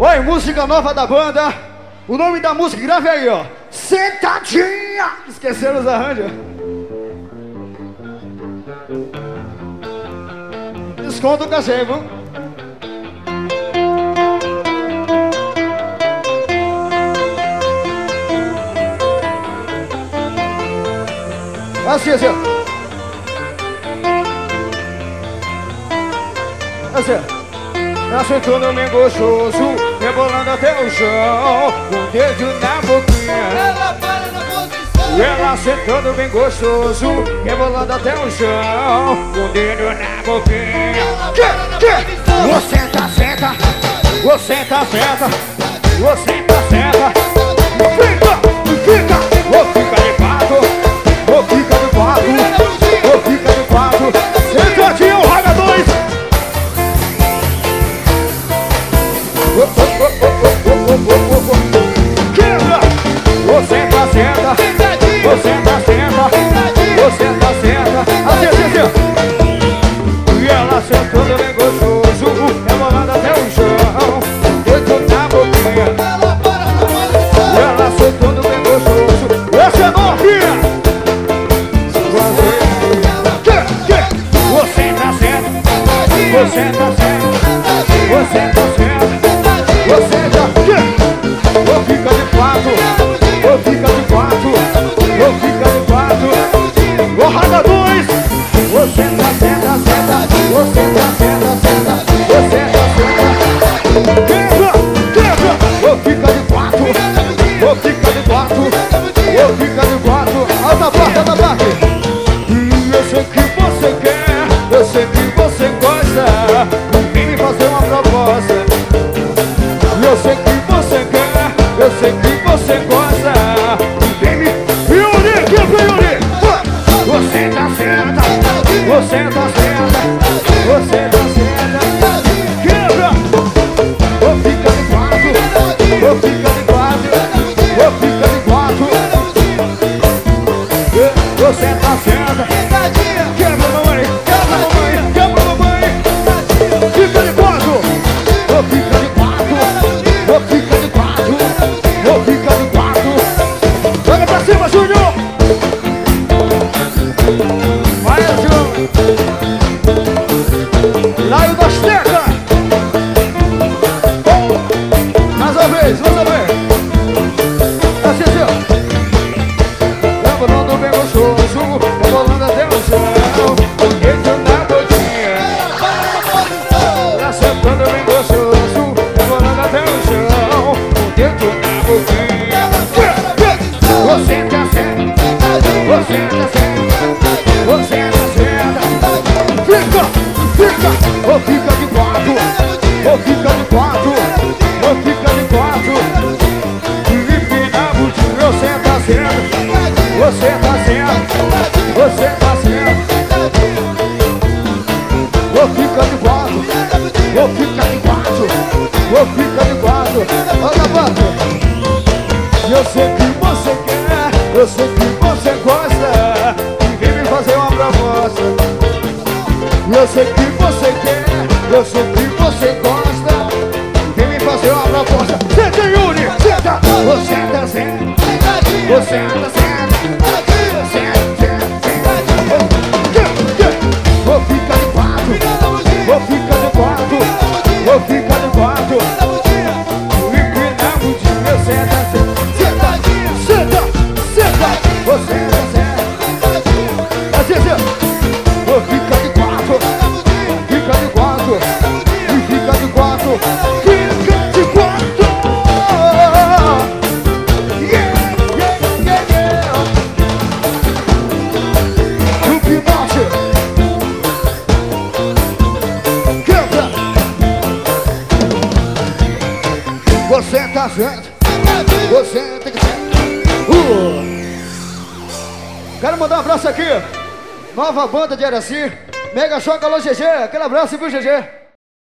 Oi, música nova da banda. O nome da música, grave aí, ó. Sentadinha. Esqueceram os arranjos. Desconto o cachê, viu? Assim, assim, ó. Assim, nasce tudo bem gostoso, rebolando até o chão, com o dedo na boquinha. Ela para na posição. Ela sentando bem gostoso, rebolando até o chão, com o dedo na boquinha. Ela para na posição. Você tá senta, você tá senta, você tá senta. Fica, fica, ou fica de quatro, ou fica de quatro, ou fica de quatro. Sentadinho, roda dois. Quebra! Você tá senta, você tá senta, você tá senta. Assim, assim, assim. E ela sentando bem gostoso, rebolando até o chão, dedo na boquinha. Ela para na posição. E ela sentando bem gostoso. Essa é novinha! Você tá senta, você tá senta, você tá senta. Você já ou fica de quatro, ou fica de quatro, ou fica de quatro. Ou roda dois. Você tá senta, senta, você tá senta, senta, você tá senta. Quebra, quebra. Ou fica de quatro, ou fica de quatro, ou fica de quatro. Alta parte, alta parte. Eu sei que você quer, eu sei que você gosta. Vem me fazer uma proposta. Eu sei que você quer, eu sei que você gosta. Vem me... Yuri, quebra, Yuri. Você tá senta, você tá senta, você tá senta. Quebra. Ou fica de quatro, ou fica de quatro, ou fica de quatro. Você tá senta. Quebra, mamãe, quebra, mamãe, quebra, mamãe. Fica de quatro, ou fica de quatro. Ou fica de quatro, ou fica de quatro. Joga pra cima, Júnior. Vai, Júnior. Laio das tecas. Mais uma vez, mais uma vez. Assim, assim, ó. Rebolando bem gostoso, rebolando até o chão, o dedo na boquinha. Ela sentando bem gostoso, rebolando até o chão, o dedo na boquinha. Você tá certo, você tá certo, você tá certo. Fica, fica, ou fica de quatro, ou fica de quatro, ou fica de quatro. Felipe na boquinha, você tá certo, você tá certo, você tá certo. Ou fica de quatro, ou fica de quatro, ou fica de quatro. Olha, quatro. Eu sei que você quer, eu sei que você gosta. Vem me fazer uma proposta. Eu sei que você quer, eu sei que você gosta. Vem me fazer uma proposta. Senta, Yuri, senta. Você tá senta, você tá senta, senta, senta. Ou fica de quatro, ou fica de quatro, ou fica de quatro. E na budinha, senta, senta, senta, senta. Você tá senta. Assim, assim. Ou fica de quatro, fica de quatro, e fica de quatro, fica de quatro. Yeah, yeah, yeah, yeah. No pinote. Canta. Você tá certo, você tem que ser. Quero mandar um abraço aqui. Nova banda de Araci, Mega Choque, alô GG, aquele abraço, viu GG?